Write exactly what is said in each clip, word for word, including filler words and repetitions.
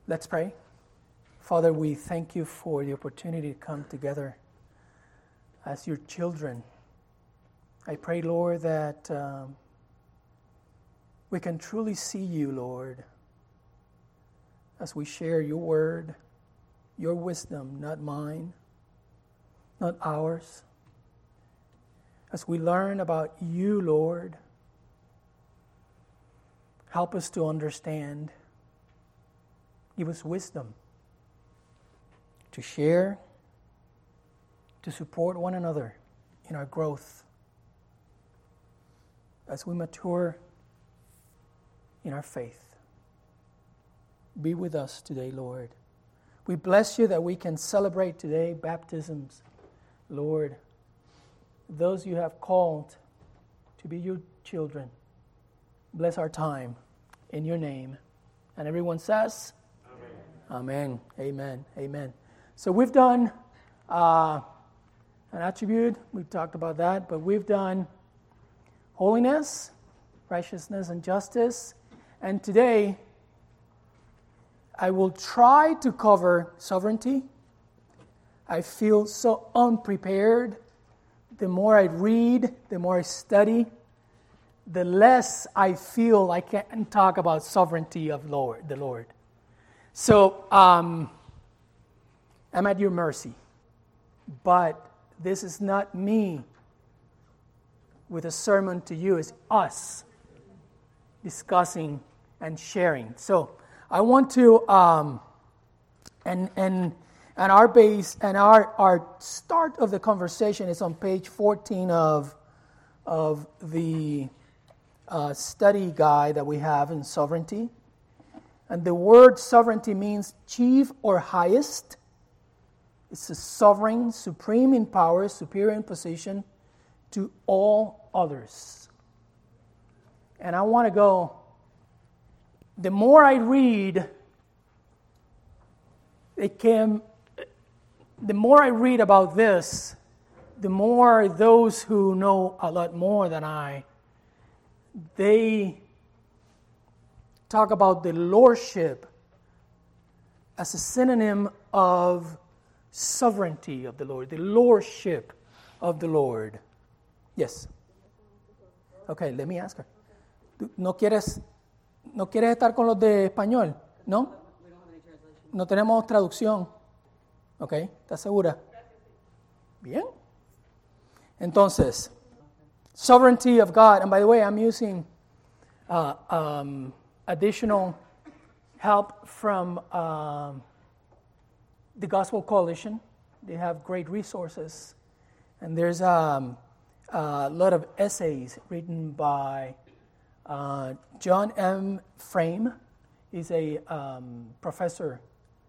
Let's pray. Father, we thank you for the opportunity to come together as your children. I pray, Lord, that um, we can truly see you, Lord, as we share your word, your wisdom, not mine, not ours. As we learn about you, Lord, help us to understand. Give us wisdom to share, to support one another in our growth as we mature in our faith. Be with us today, Lord. We bless you that we can celebrate today baptisms, Lord. Those you have called to be your children. Bless our time in your name. And everyone says, Amen. Amen. Amen. Amen. So we've done uh, an attribute. We've talked about that. But we've done holiness, righteousness, and justice. And today, I will try to cover sovereignty. I feel so unprepared. The more I read, the more I study, the less I feel I can talk about sovereignty of Lord, the Lord. So, um, I'm at your mercy. But this is not me with a sermon to you. It's us discussing and sharing. So, I want to, um, and and and our base and our our start of the conversation is on page fourteen of of the uh, study guide that we have in sovereignty. And the word sovereignty means chief or highest. It's a sovereign, supreme in power, superior in position to all others. And I want to go, the more I read, it can, the more I read about this, the more those who know a lot more than I, they talk about the lordship as a synonym of sovereignty of the Lord, the lordship of the Lord. Yes. Okay, let me ask her. ¿No quieres, no quieres estar con los de español? ¿No? No tenemos traducción. Okay, ¿estás segura? Bien. Entonces, sovereignty of God. And by the way, I'm using uh, um, additional help from um, the Gospel Coalition. They have great resources. And there's um, a lot of essays written by uh, John M. Frame. He's a um, professor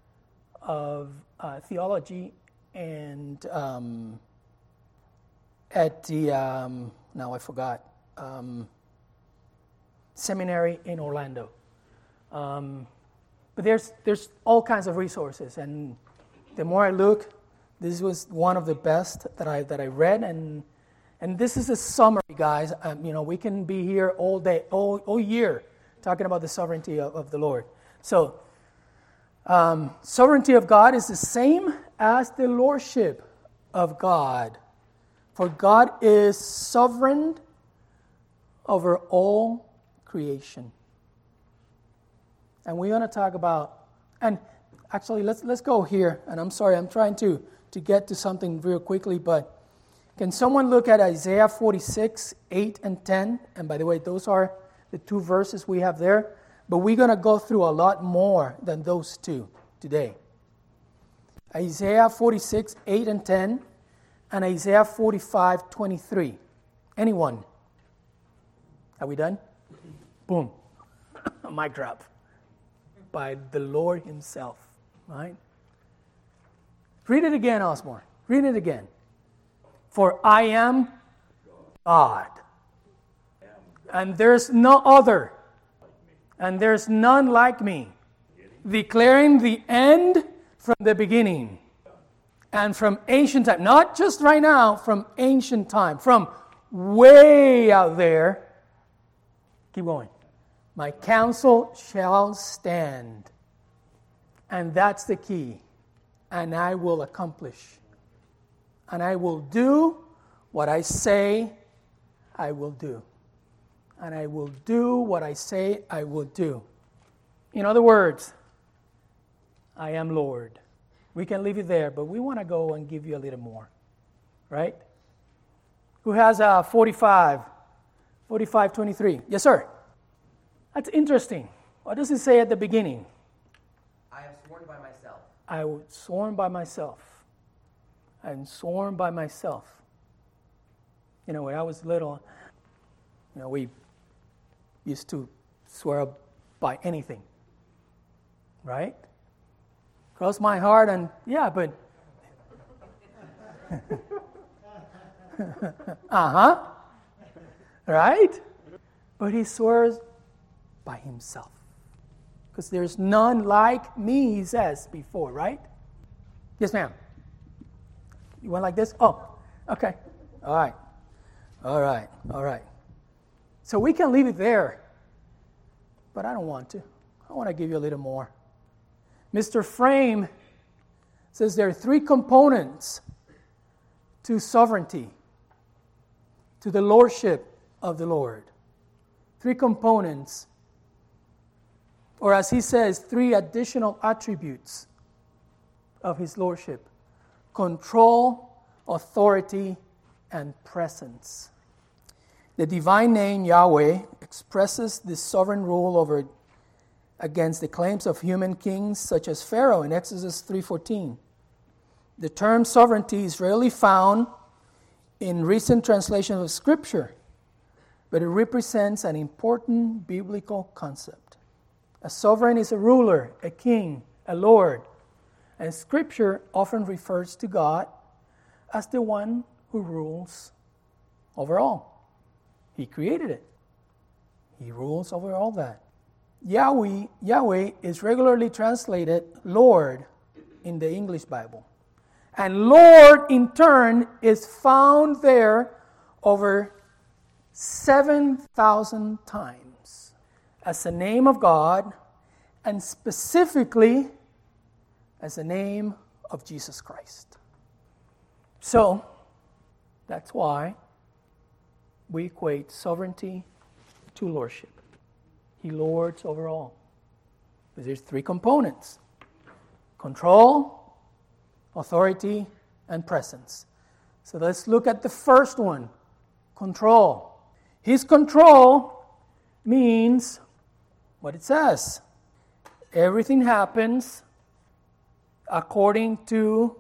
of uh, theology and um, at the, um, now I forgot, um, seminary in Orlando. Um, but there's there's all kinds of resources, and the more I look, this was one of the best that I that I read, and and this is a summary, guys. Um, you know, we can be here all day, all all year, talking about the sovereignty of, of the Lord. So, um, sovereignty of God is the same as the lordship of God, for God is sovereign over all creation. And we're going to talk about, and actually let's let's go here, and I'm sorry, I'm trying to, to get to something real quickly, but can someone look at Isaiah forty-six, eight and ten? And by the way, those are the two verses we have there, but we're going to go through a lot more than those two today. Isaiah forty-six, eight and ten, and Isaiah forty-five, twenty-three. Anyone? Are we done? Boom. Mic drop. By the Lord himself. Right? Read it again, Osborne. Read it again. For I am God. And there's no other. And there's none like me. Declaring the end from the beginning. And from ancient time. Not just right now, from ancient time. From way out there. Keep going. My counsel shall stand. And that's the key. And I will accomplish. And I will do what I say I will do. And I will do what I say I will do. In other words, I am Lord. We can leave it there, but we want to go and give you a little more. Right? Who has a forty-five? forty-five twenty-three. Yes, sir. That's interesting. What does it say at the beginning? I have sworn by myself. I have sworn by myself. I am sworn by myself. You know, when I was little, you know, we used to swear by anything. Right? Cross my heart and, yeah, but... uh-huh. Right? But he swears by himself. Because there's none like me, he says before, right? Yes, ma'am. You went like this? Oh, okay. All right. All right. All right. So we can leave it there. But I don't want to. I want to give you a little more. Mister Frame says there are three components to sovereignty, to the lordship of the Lord. Three components, or as he says, three additional attributes of his lordship: control, authority, and presence. The divine name Yahweh expresses this sovereign rule over against the claims of human kings such as Pharaoh in Exodus three fourteen. The term sovereignty is rarely found in recent translations of Scripture, but it represents an important biblical concept. A sovereign is a ruler, a king, a lord, and Scripture often refers to God as the one who rules over all. He created it. He rules over all that. Yahweh, Yahweh is regularly translated Lord in the English Bible. And Lord, in turn, is found there over seven thousand times as the name of God, and specifically as the name of Jesus Christ. So, that's why we equate sovereignty to lordship. He lords over all. Because there's three components: control, authority, and presence. So let's look at the first one, control. His control means what it says. Everything happens according to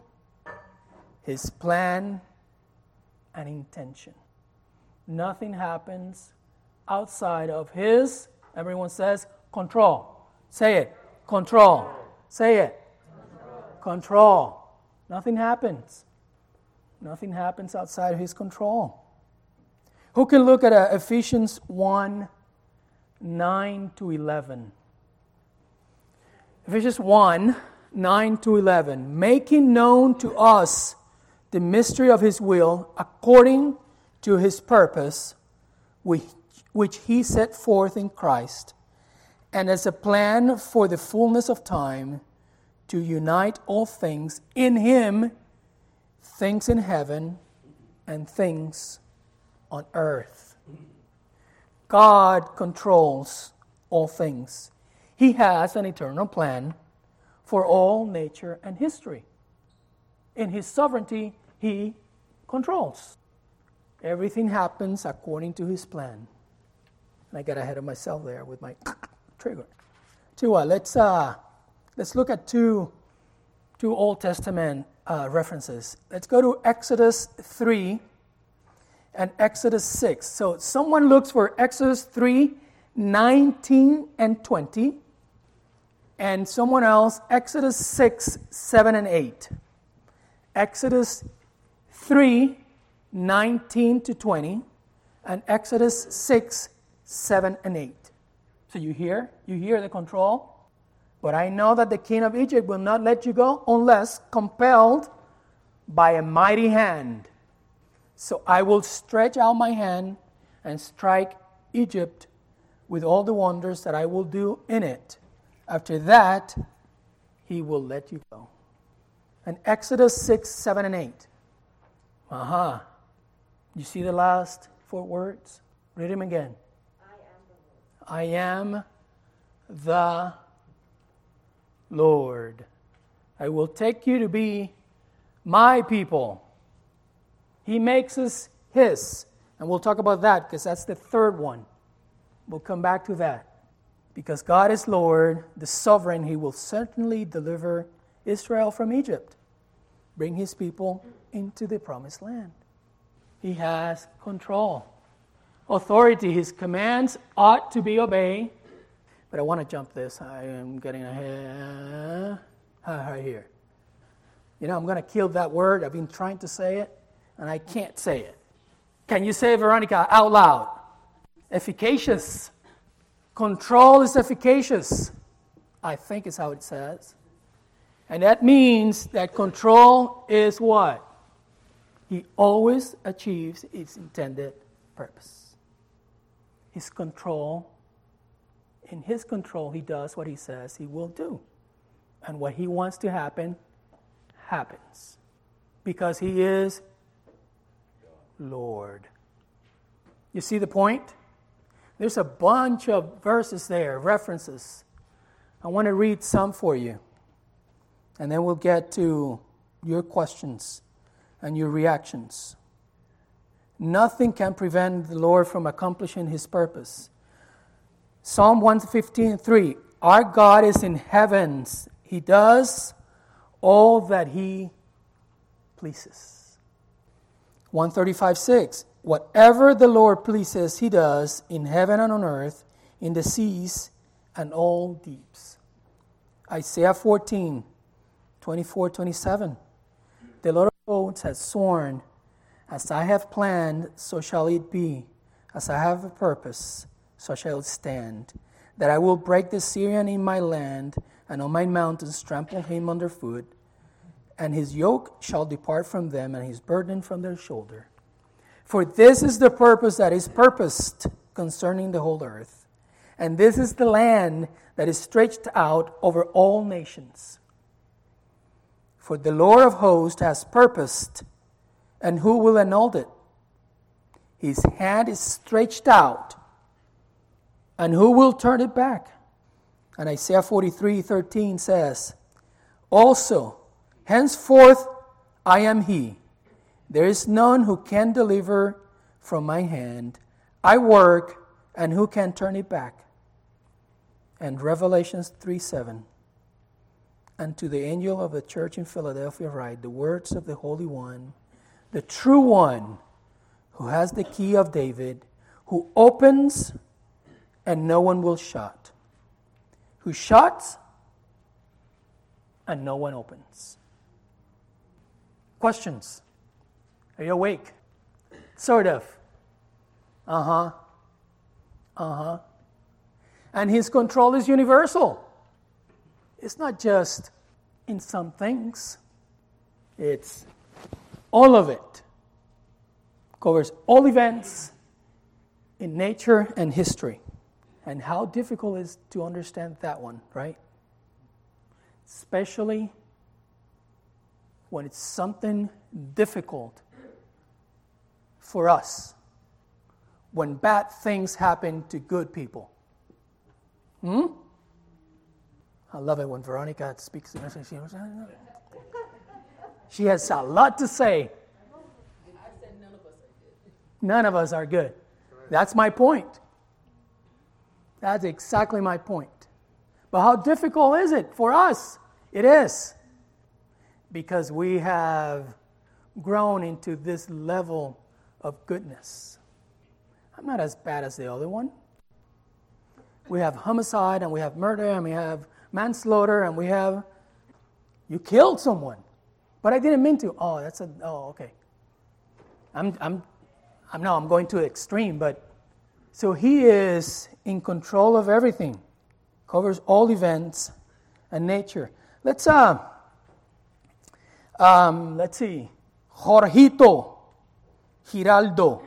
his plan and intention. Nothing happens outside of his, everyone says, control. Say it. Control. Say it. Control. Control. Nothing happens. Nothing happens outside of his control. Who can look at uh, Ephesians one, nine to eleven? Ephesians one, nine to eleven. Making known to us the mystery of his will according to his purpose, which, which he set forth in Christ, and as a plan for the fullness of time, to unite all things in him, things in heaven and things on earth. God controls all things. He has an eternal plan for all nature and history. In his sovereignty, he controls. Everything happens according to his plan. And I got ahead of myself there with my trigger. Tell you what, let's uh, let's look at two two Old Testament uh, references. Let's go to Exodus three and Exodus six. So someone looks for Exodus three, nineteen and twenty, and someone else Exodus six, seven and eight. Exodus three, nineteen to twenty, and Exodus six, seven and eight. So you hear? You hear the control? But I know that the king of Egypt will not let you go unless compelled by a mighty hand. So I will stretch out my hand and strike Egypt with all the wonders that I will do in it. After that, he will let you go. And Exodus six, seven, and eight. Uh-huh. You see the last four words? Read them again. I am the Lord. I will take you to be my people. He makes us his. And we'll talk about that because that's the third one. We'll come back to that. Because God is Lord, the sovereign, he will certainly deliver Israel from Egypt. Bring his people into the promised land. He has control. Authority, his commands ought to be obeyed. But I want to jump this. I am getting ahead. Right here. You know, I'm going to kill that word. I've been trying to say it, and I can't say it. Can you say it, Veronica, out loud? Efficacious. Control is efficacious. I think is how it says. And that means that control is what? He always achieves its intended purpose. His control, in his control, he does what he says he will do. And what he wants to happen, happens. Because he is Lord. You see the point? There's a bunch of verses there, references. I want to read some for you. And then we'll get to your questions and your reactions. Nothing can prevent the Lord from accomplishing his purpose. Psalm one fifteen, three. Our God is in heavens. He does all that he pleases. one thirty-five, six. Whatever the Lord pleases, he does in heaven and on earth, in the seas and all deeps. Isaiah fourteen, twenty-four, twenty-seven. The Lord of hosts has sworn, as I have planned, so shall it be. As I have a purpose, so shall it stand. That I will break the Syrian in my land, and on my mountains trample him underfoot. And his yoke shall depart from them, and his burden from their shoulder. For this is the purpose that is purposed concerning the whole earth. And this is the land that is stretched out over all nations. For the Lord of hosts has purposed, and who will annul it? His hand is stretched out, and who will turn it back? And Isaiah forty-three, thirteen says, also, henceforth I am he. There is none who can deliver from my hand. I work, and who can turn it back? And Revelation three, seven. And to the angel of the church in Philadelphia write the words of the Holy One, the true one, who has the key of David, who opens and no one will shut, who shuts and no one opens. Questions? Are you awake? Sort of. Uh-huh. Uh-huh. And his control is universal. It's not just in some things. It's all of it. Covers all events in nature and history. And how difficult it is to understand that one, right? Especially when it's something difficult for us. When bad things happen to good people. Hmm? I love it when Veronica speaks. She has a lot to say. I said none of us are good. None of us are good. That's my point. That's exactly my point. But how difficult is it for us? It is. Because we have grown into this level of goodness. I'm not as bad as the other one. We have homicide, and we have murder, and we have manslaughter, and we have, you killed someone. But I didn't mean to. Oh, that's a, oh, okay. I'm, I'm, I'm, no, I'm going to extreme, but, so he is in control of everything. Covers all events and nature. Let's, uh, um, let's see. Jorgito Giraldo.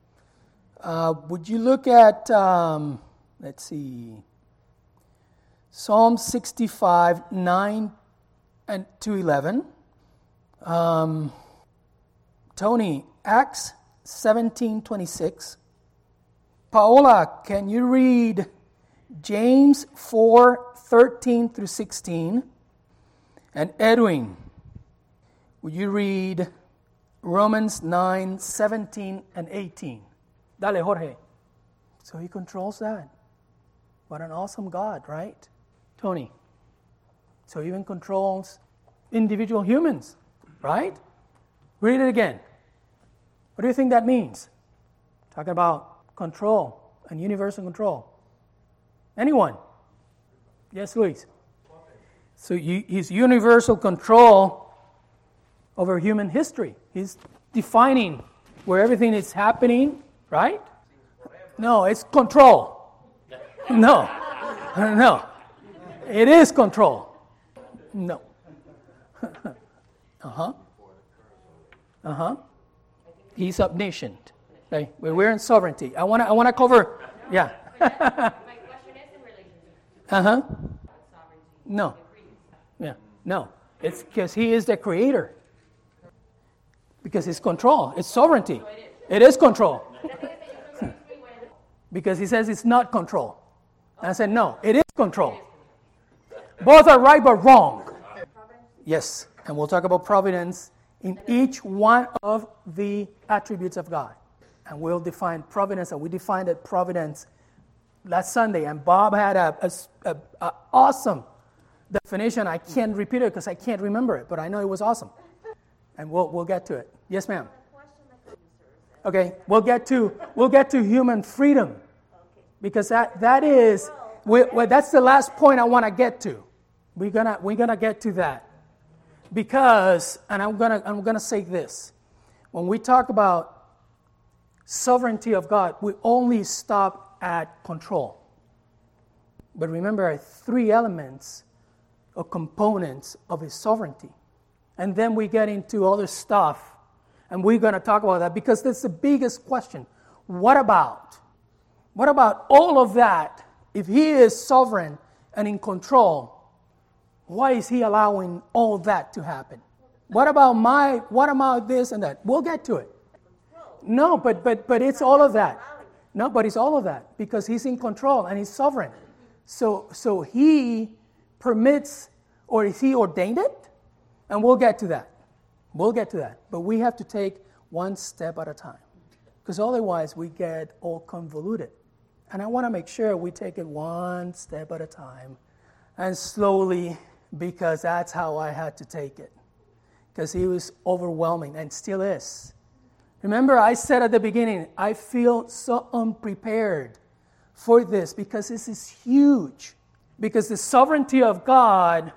Uh, would you look at, um, let's see, Psalm sixty-five, nine and to eleven. Um, Tony, Acts seventeen, twenty-six. Paola, can you read James four, thirteen through sixteen? And Edwin, would you read Romans nine, seventeen and eighteen? Dale, Jorge. So he controls that. What an awesome God, right? Tony. So he even controls individual humans, right? Read it again. What do you think that means? Talking about control and universal control. Anyone? Yes, Luis. So you, he's universal control over human history. He's defining where everything is happening, right? No, it's control. No, no. It is control. No. uh-huh. Uh-huh. He's omniscient. Okay? We're in sovereignty. I want to I want to cover, yeah. My question is in relation to Uh-huh. sovereignty. No. Yeah. No. It's because he is the creator. Because it's control. It's sovereignty. It is control. Because he says it's not control. And I said, no, it is control. Both are right but wrong. Yes. And we'll talk about providence in each one of the attributes of God. And we'll define providence, and we defined it providence last Sunday. And Bob had a, a, a, a awesome definition. I can't repeat it because I can't remember it, but I know it was awesome. And we'll we'll get to it. Yes, ma'am. Okay, we'll get to we'll get to human freedom, because that that is we, well, that's the last point I want to get to. We're gonna we're gonna get to that, because and I'm gonna I'm gonna say this: when we talk about sovereignty of God, we only stop at control. But remember, there are three elements or components of His sovereignty. And then we get into other stuff, and we're going to talk about that, because that's the biggest question. What about? What about all of that? If He is sovereign and in control, why is He allowing all that to happen? What about my, what about this and that? We'll get to it. No, but but but it's all of that. No, but it's all of that, because He's in control and He's sovereign. So so He permits, or is He ordained it? And we'll get to that. We'll get to that. But we have to take one step at a time, because otherwise we get all convoluted. And I want to make sure we take it one step at a time and slowly, because that's how I had to take it. Because He was overwhelming and still is. Remember, I said at the beginning, I feel so unprepared for this, because this is huge. Because the sovereignty of God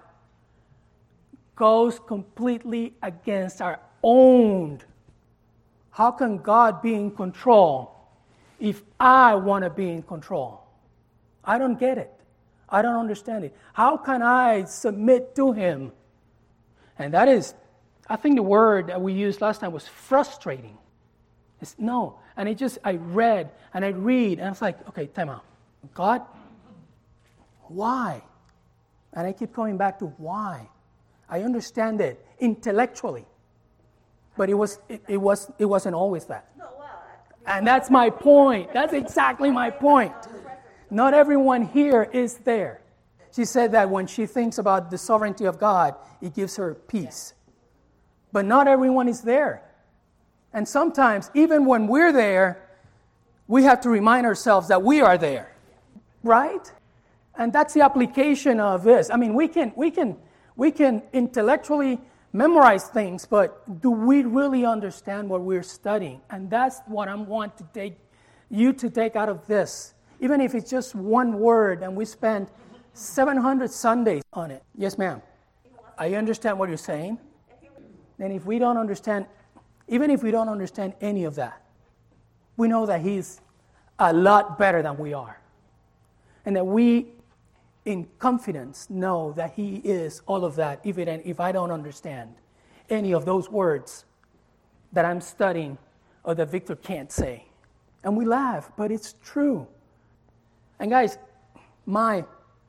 goes completely against our own. How can God be in control if I want to be in control? I don't get it. I don't understand it. How can I submit to Him? And that is, I think the word that we used last time was frustrating. It's no. And it just, I read and I read, and it's like, okay, time out. God, why? And I keep coming back to why. I understand it intellectually, but it was it, it was it wasn't always that. And that's my point. That's exactly my point. Not everyone here is there. She said that when she thinks about the sovereignty of God, it gives her peace. But not everyone is there. And sometimes, even when we're there, we have to remind ourselves that we are there. Right? And that's the application of this. I mean, we can we can we can intellectually memorize things, but do we really understand what we're studying? And that's what I want to take you to take out of this. Even if it's just one word, and we spend seven hundred Sundays on it. Yes, ma'am. I understand what you're saying. And if we don't understand, even if we don't understand any of that, we know that He's a lot better than we are. And that we, in confidence, know that He is all of that, even if I don't understand any of those words that I'm studying or that Victor can't say. And we laugh, but it's true. And guys, my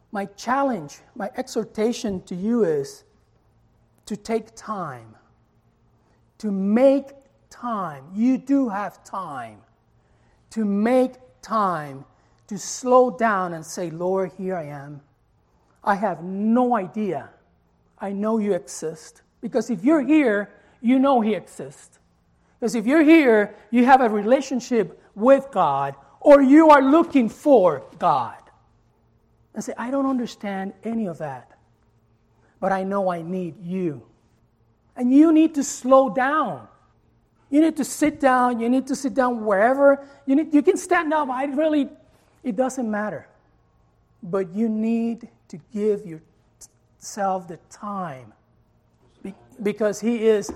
My challenge, my exhortation to you is to take time, to make time. You do have time to make time to slow down and say, Lord, here I am. I have no idea. I know you exist. Because if you're here, you know he exists. Because if you're here, you have a relationship with God, or you are looking for God. And say, I don't understand any of that, but I know I need you. And you need to slow down. You need to sit down. You need to sit down wherever. You need, you can stand up. I really, it doesn't matter. But you need to give yourself the time. Be, because he is,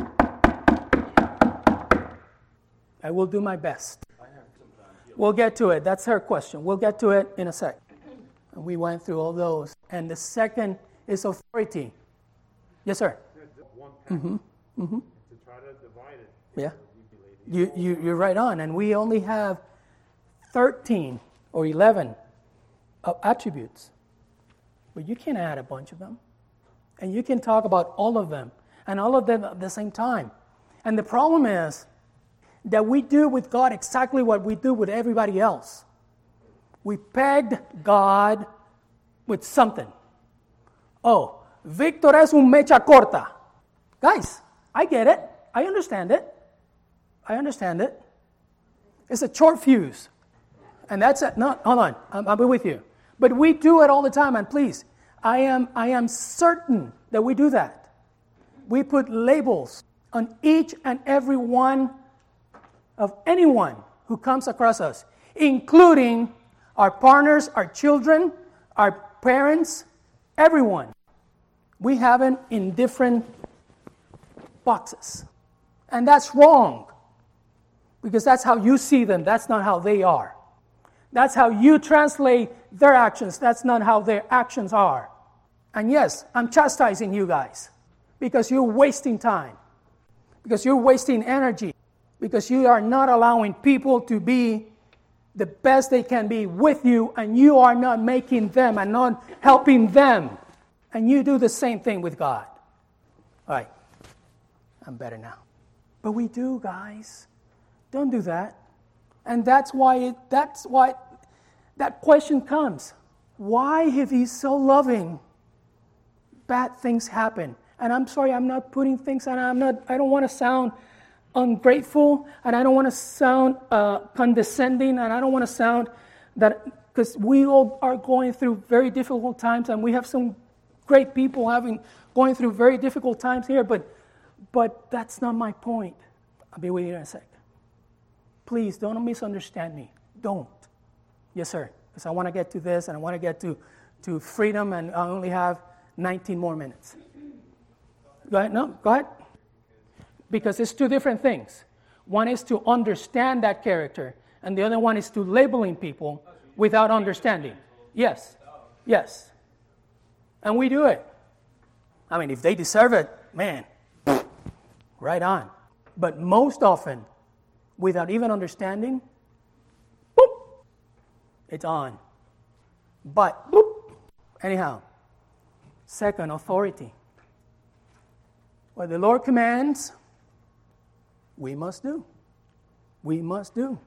I will do my best. We'll get to it. That's her question. We'll get to it in a sec. And we went through all those. And the second is authority. Yes, sir. One path. Mm-hmm. Mm-hmm. To try to divide it. Yeah. You, you, you're right on. And we only have thirteen or eleven of attributes. But you can add a bunch of them. And you can talk about all of them. And all of them at the same time. And the problem is that we do with God exactly what we do with everybody else. We pegged God with something. Oh, Victor es un mecha corta. Guys, I get it. I understand it. I understand it. It's a short fuse. And that's it. No, hold on. I'm, I'll be with you. But we do it all the time. And please, I am, I am certain that we do that. We put labels on each and every one of anyone who comes across us, including our partners, our children, our parents, everyone. We have them in different boxes. And that's wrong. Because that's how you see them. That's not how they are. That's how you translate their actions. That's not how their actions are. And yes, I'm chastising you guys. Because you're wasting time. Because you're wasting energy. Because you are not allowing people to be the best they can be with you, and you are not making them and not helping them. And you do the same thing with God. All right. I'm better now. But we do, guys. Don't do that. And that's why it, that's why that question comes. Why, if he's so loving, bad things happen? And I'm sorry, I'm not putting things on. I'm not. I don't want to sound ungrateful, and I don't want to sound uh, condescending, and I don't want to sound that, because we all are going through very difficult times, and we have some great people having going through very difficult times here, but but that's not my point. I'll be with you in a sec. Please don't misunderstand me. Don't. Yes, sir. Because I want to get to this, and I want to get to, to freedom, and I only have nineteen more minutes. Go ahead. No, go ahead. Because it's two different things. One is to understand that character, and the other one is to labeling people without understanding. Yes. Yes. And we do it. I mean, if they deserve it, man, right on. But most often, without even understanding, boop, it's on. But, boop, anyhow. Second, authority. What the Lord commands, we must do. We must do.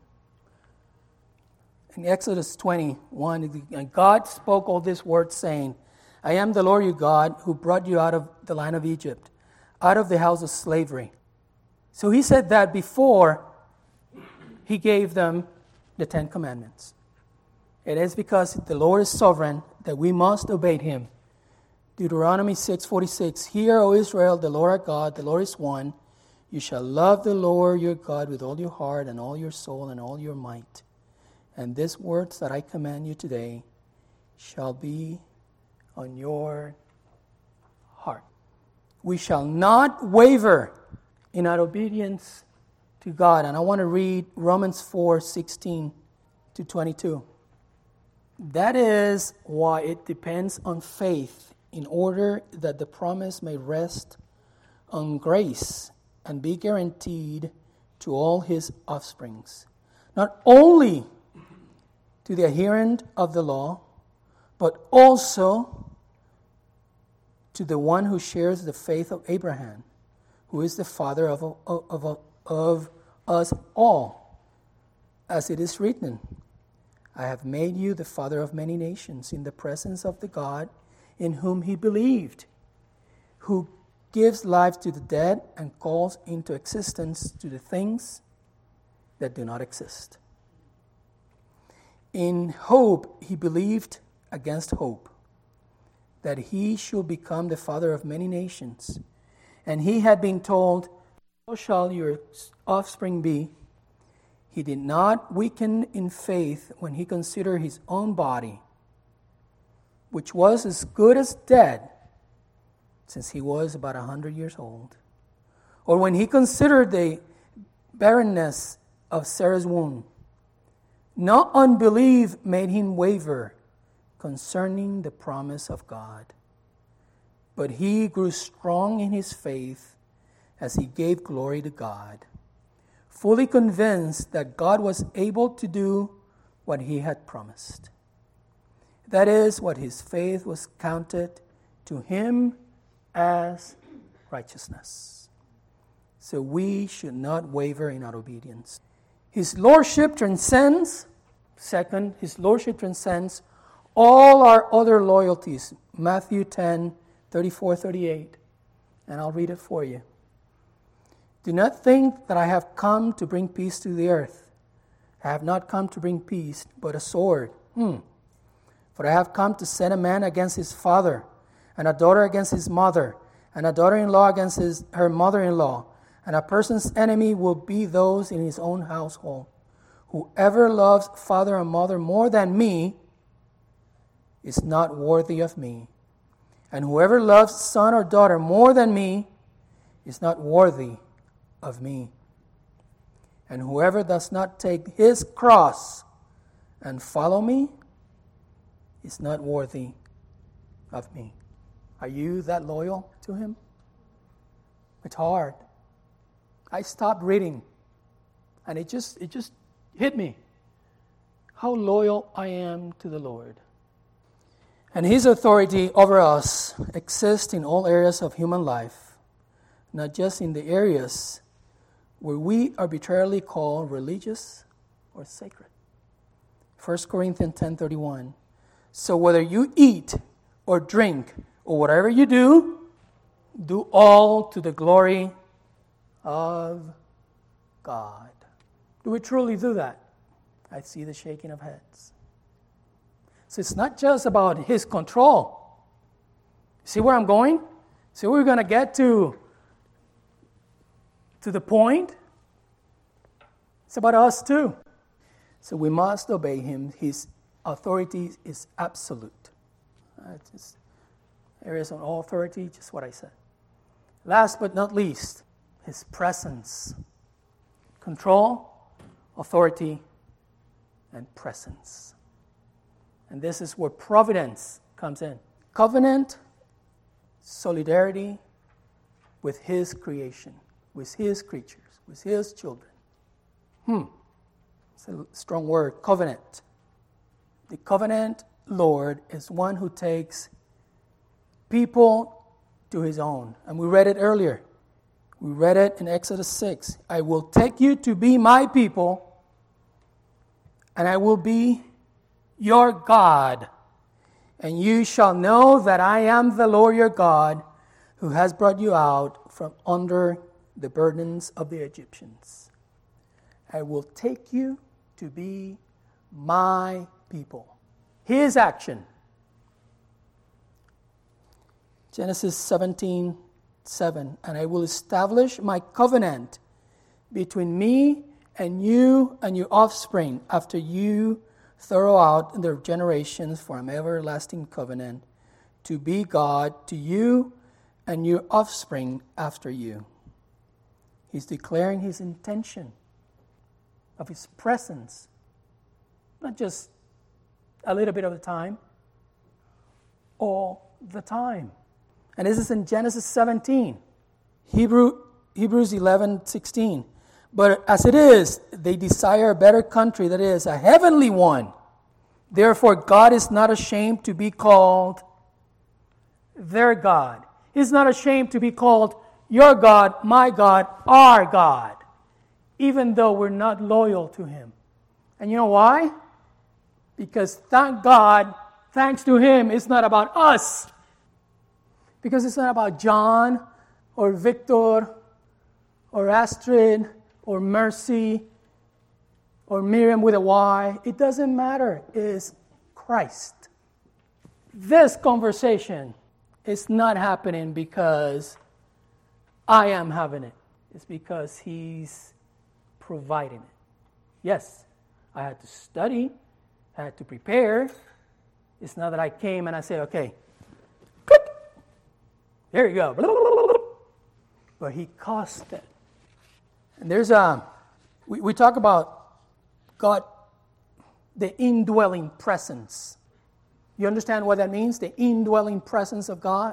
In Exodus twenty-one, and God spoke all these words, saying, I am the Lord your God who brought you out of the land of Egypt, out of the house of slavery. So he said that before he gave them the Ten Commandments. It is because the Lord is sovereign that we must obey him. Deuteronomy six forty-six, Hear, O Israel, the Lord our God, the Lord is one. You shall love the Lord your God with all your heart and all your soul and all your might. And these words that I command you today shall be on your heart. We shall not waver in our obedience to God. And I want to read Romans four sixteen to twenty-two. That is why it depends on faith, in order that the promise may rest on grace and be guaranteed to all his offsprings, not only to the adherent of the law, but also to the one who shares the faith of Abraham, who is the father of, of, of, of us all. As it is written, I have made you the father of many nations in the presence of the God in whom he believed, who gives life to the dead and calls into existence to the things that do not exist. In hope he believed against hope, that he should become the father of many nations. And he had been told, so shall your offspring be. He did not weaken in faith when he considered his own body, which was as good as dead, since he was about a hundred years old, or when he considered the barrenness of Sarah's womb. No unbelief made him waver concerning the promise of God, but he grew strong in his faith as he gave glory to God, fully convinced that God was able to do what he had promised. That is, what his faith was counted to him as righteousness. So we should not waver in our obedience. His lordship transcends, second, his lordship transcends all our other loyalties. Matthew ten, thirty-four, thirty-eight. And I'll read it for you. Do not think that I have come to bring peace to the earth. I have not come to bring peace, but a sword. Hmm. For I have come to set a man against his father, and a daughter against his mother, and a daughter-in-law against his, her mother-in-law. And a person's enemy will be those in his own household. Whoever loves father and mother more than me is not worthy of me. And whoever loves son or daughter more than me is not worthy of me. And whoever does not take his cross and follow me is not worthy of me. Are you that loyal to him? It's hard. I stopped reading, and it just it just hit me how loyal I am to the Lord. And his authority over us exists in all areas of human life, not just in the areas where we arbitrarily call religious or sacred. First Corinthians ten thirty-one. So whether you eat or drink or whatever you do, do all to the glory of God. Do we truly do that? I see the shaking of heads. So it's not just about his control. See where I'm going? See where we're going to get to, to the point? It's about us too. So we must obey him. His authority is absolute. Uh, just areas of all authority, just what I said. Last but not least, his presence. Control, authority, and presence. And this is where providence comes in. Covenant, solidarity with his creation, with his creatures, with his children. Hmm. It's a strong word, covenant. The covenant Lord is one who takes people to his own. And we read it earlier. We read it in Exodus six. I will take you to be my people, and I will be your God. And you shall know that I am the Lord your God, who has brought you out from under the burdens of the Egyptians. I will take you to be my people. His action. Genesis seventeen seven. And I will establish my covenant between me and you and your offspring after you throw out their generations for an everlasting covenant, to be God to you and your offspring after you. He's declaring his intention of his presence, not just a little bit of the time, all the time. And this is in Genesis seventeen, Hebrew, Hebrews eleven sixteen. But as it is, they desire a better country, that is, a heavenly one. Therefore, God is not ashamed to be called their God. He's not ashamed to be called your God, my God, our God, even though we're not loyal to Him. And you know why? Because thank God, thanks to Him, it's not about us. Because it's not about John or Victor or Astrid or Mercy or Miriam with a Y. It doesn't matter. It's Christ. This conversation is not happening because I am having it. It's because He's providing it. Yes, I had to study. I had to prepare. It's not that I came and I said, okay, click, there you go. But He caused it. And there's a, we, we talk about God, the indwelling presence. You understand what that means? The indwelling presence of God?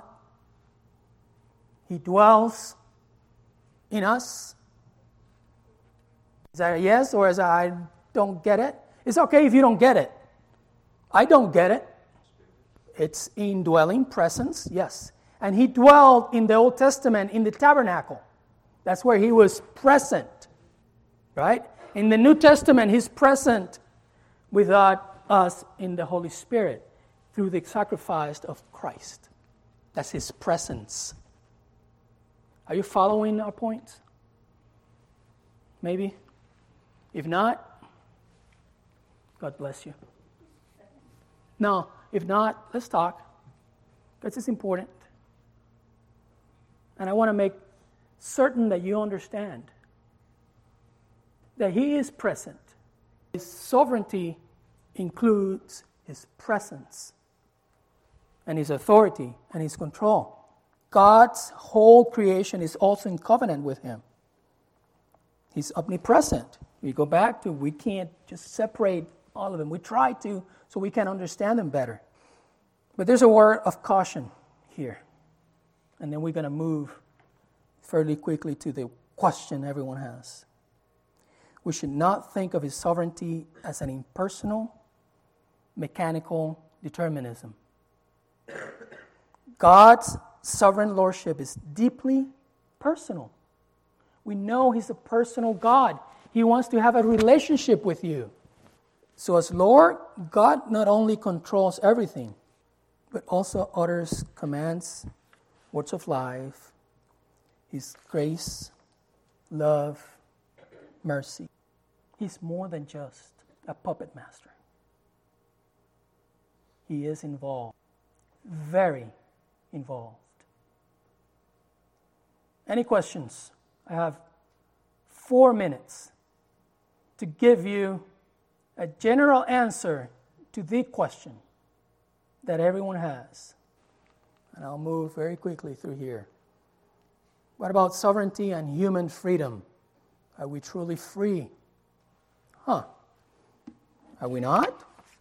He dwells in us. Is that a yes, or is that I don't get it? It's okay if you don't get it. I don't get it. It's indwelling presence, yes. And He dwelled in the Old Testament in the tabernacle. That's where He was present, right? In the New Testament, He's present with us in the Holy Spirit through the sacrifice of Christ. That's His presence. Are you following our points? Maybe? If not, God bless you. No, if not, let's talk. Because it's important. And I want to make certain that you understand that He is present. His sovereignty includes His presence and His authority and His control. God's whole creation is also in covenant with Him. He's omnipresent. We go back to, we can't just separate all of them. We try to so we can understand them better. But there's a word of caution here. And then we're going to move fairly quickly to the question everyone has. We should not think of His sovereignty as an impersonal, mechanical determinism. God's sovereign lordship is deeply personal. We know He's a personal God. He wants to have a relationship with you. So as Lord, God not only controls everything, but also utters commands, words of life, His grace, love, mercy. He's more than just a puppet master. He is involved, very involved. Any questions? I have four minutes to give you a general answer to the question that everyone has. And I'll move very quickly through here. What about sovereignty and human freedom? Are we truly free? Huh. Are we not?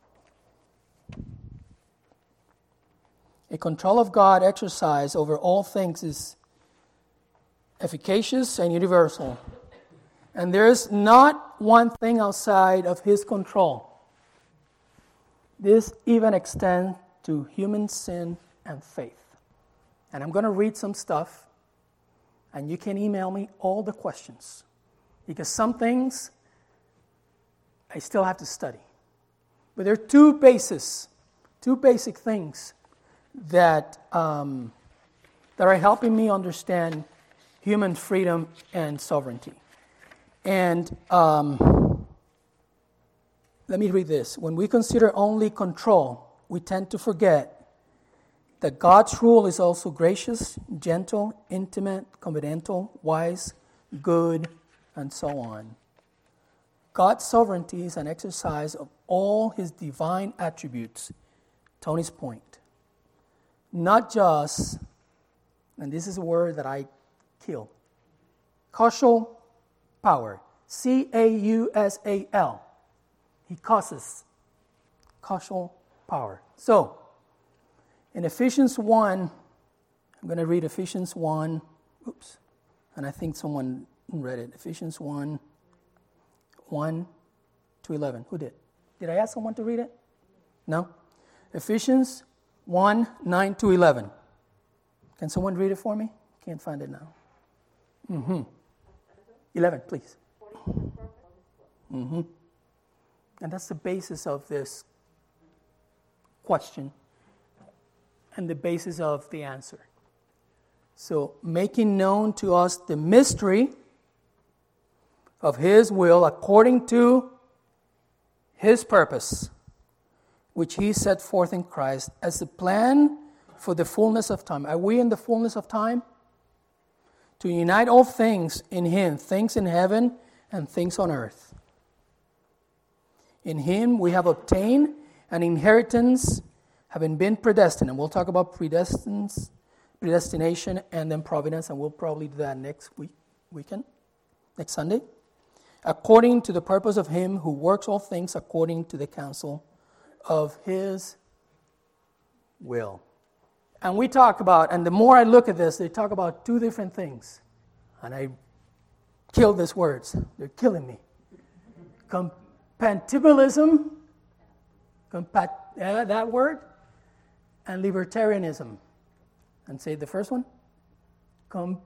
A control of God exercised over all things is efficacious and universal. And there's not one thing outside of His control. This even extends to human sin and faith. And I'm going to read some stuff, and you can email me all the questions. Because some things I still have to study. But there are two bases, two basic things that um, that are helping me understand human freedom and sovereignty. And um, let me read this. When we consider only control, we tend to forget that God's rule is also gracious, gentle, intimate, confidential, wise, good, and so on. God's sovereignty is an exercise of all His divine attributes. Tony's point. Not just, and this is a word that I kill, causal power. C A U S A L. He causes causal power. So, in Ephesians one, I'm going to read Ephesians one. Oops. And I think someone read it. Ephesians one, one to eleven. Who did? Did I ask someone to read it? No? Ephesians one, nine to eleven. Can someone read it for me? Can't find it now. Mm-hmm. eleven, please. Mm-hmm. And that's the basis of this question and the basis of the answer. So, making known to us the mystery of His will according to His purpose, which He set forth in Christ as the plan for the fullness of time. Are we in the fullness of time? To unite all things in Him, things in heaven and things on earth. In Him we have obtained an inheritance, having been predestined. And we'll talk about predestines, predestination and then providence, and we'll probably do that next week, weekend, next Sunday. According to the purpose of Him who works all things according to the counsel of His will. And we talk about, and the more I look at this, they talk about two different things. And I kill these words. They're killing me. Compatibilism, compat, uh, that word, and libertarianism. And say the first one? Com,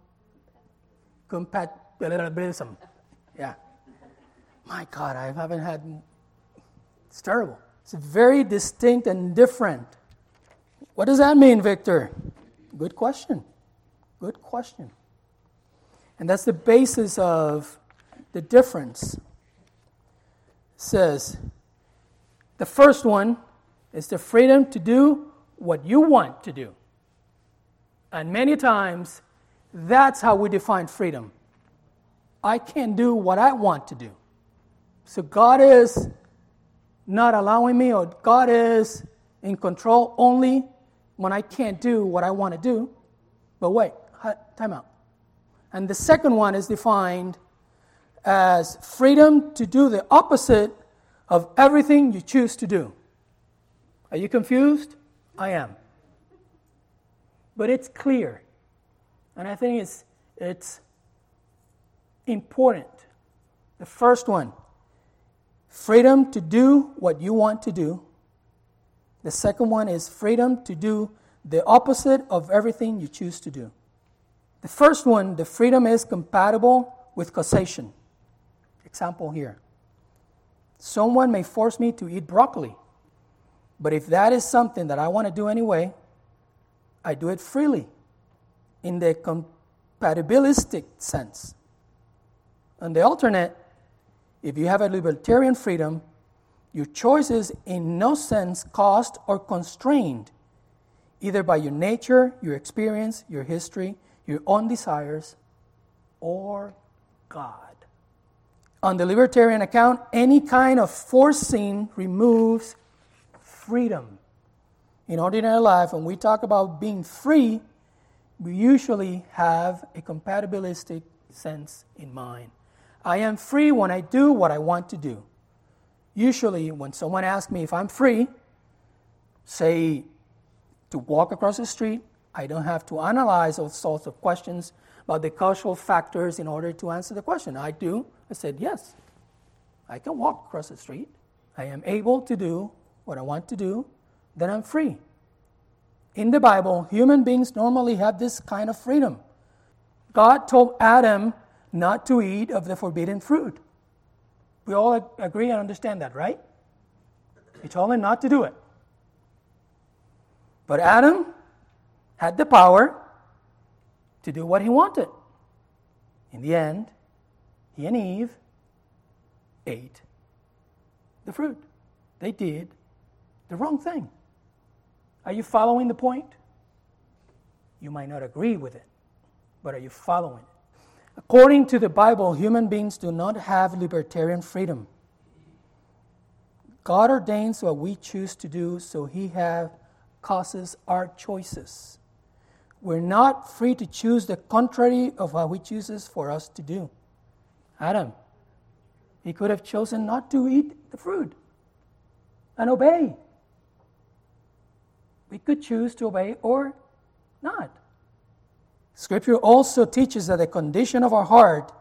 compatibilism. Yeah. My God, I haven't had, it's terrible. It's very distinct and different. What does that mean, Victor? Good question. Good question. And that's the basis of the difference. It says, the first one is the freedom to do what you want to do. And many times, that's how we define freedom. I can do what I want to do. So God is not allowing me, or God is in control only when I can't do what I want to do. But wait, time out. And the second one is defined as freedom to do the opposite of everything you choose to do. Are you confused? I am. But it's clear. And I think it's it's important. The first one, freedom to do what you want to do. The second one is freedom to do the opposite of everything you choose to do. The first one, the freedom is compatible with causation. Example here. Someone may force me to eat broccoli, but if that is something that I want to do anyway, I do it freely in the compatibilistic sense. On the alternate, if you have a libertarian freedom, your choice is in no sense caused or constrained either by your nature, your experience, your history, your own desires, or God. On the libertarian account, any kind of forcing removes freedom. In ordinary life, when we talk about being free, we usually have a compatibilistic sense in mind. I am free when I do what I want to do. Usually, when someone asks me if I'm free, say to walk across the street, I don't have to analyze all sorts of questions about the causal factors in order to answer the question. I do. I said, yes, I can walk across the street. I am able to do what I want to do. Then I'm free. In the Bible, human beings normally have this kind of freedom. God told Adam not to eat of the forbidden fruit. We all agree and understand that, right? He told him not to do it. But Adam had the power to do what he wanted. In the end, he and Eve ate the fruit. They did the wrong thing. Are you following the point? You might not agree with it, but are you following it? According to the Bible, human beings do not have libertarian freedom. God ordains what we choose to do, so He have causes our choices. We're not free to choose the contrary of what He chooses for us to do. Adam, he could have chosen not to eat the fruit and obey. We could choose to obey or not. Scripture also teaches that the condition of our heart,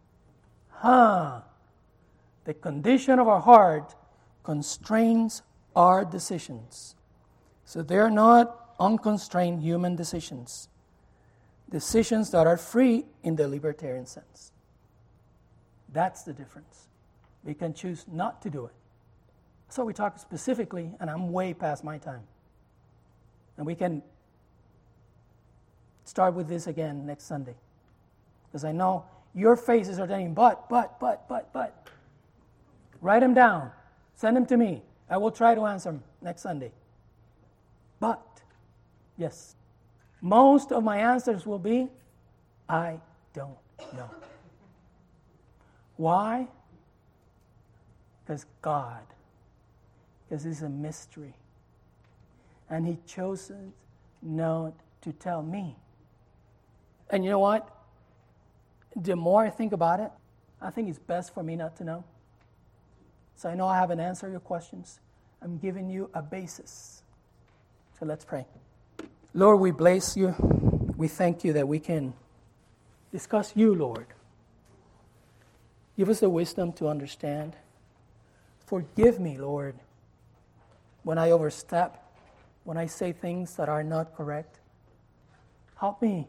huh, the condition of our heart constrains our decisions. So they're not unconstrained human decisions. Decisions that are free in the libertarian sense. That's the difference. We can choose not to do it. So we talk specifically, and I'm way past my time. And we can start with this again next Sunday. Because I know your faces are saying, but, but, but, but, but. Write them down. Send them to me. I will try to answer them next Sunday. But, yes, most of my answers will be, I don't know. Why? Because God. Because it's a mystery. And He chose not to tell me. And you know what? The more I think about it, I think it's best for me not to know. So I know I haven't answered your questions. I'm giving you a basis. So let's pray. Lord, we bless you. We thank you that we can discuss you, Lord. Give us the wisdom to understand. Forgive me, Lord, when I overstep, when I say things that are not correct. Help me.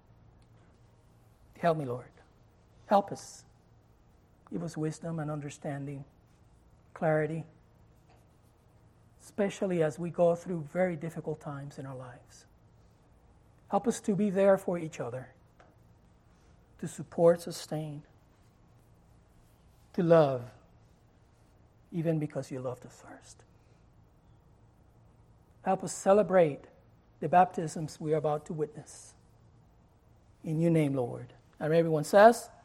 Help me, Lord. Help us. Give us wisdom and understanding, clarity, especially as we go through very difficult times in our lives. Help us to be there for each other, to support, sustain, to love, even because you loved us first. Help us celebrate the baptisms we are about to witness. In your name, Lord. And everyone says,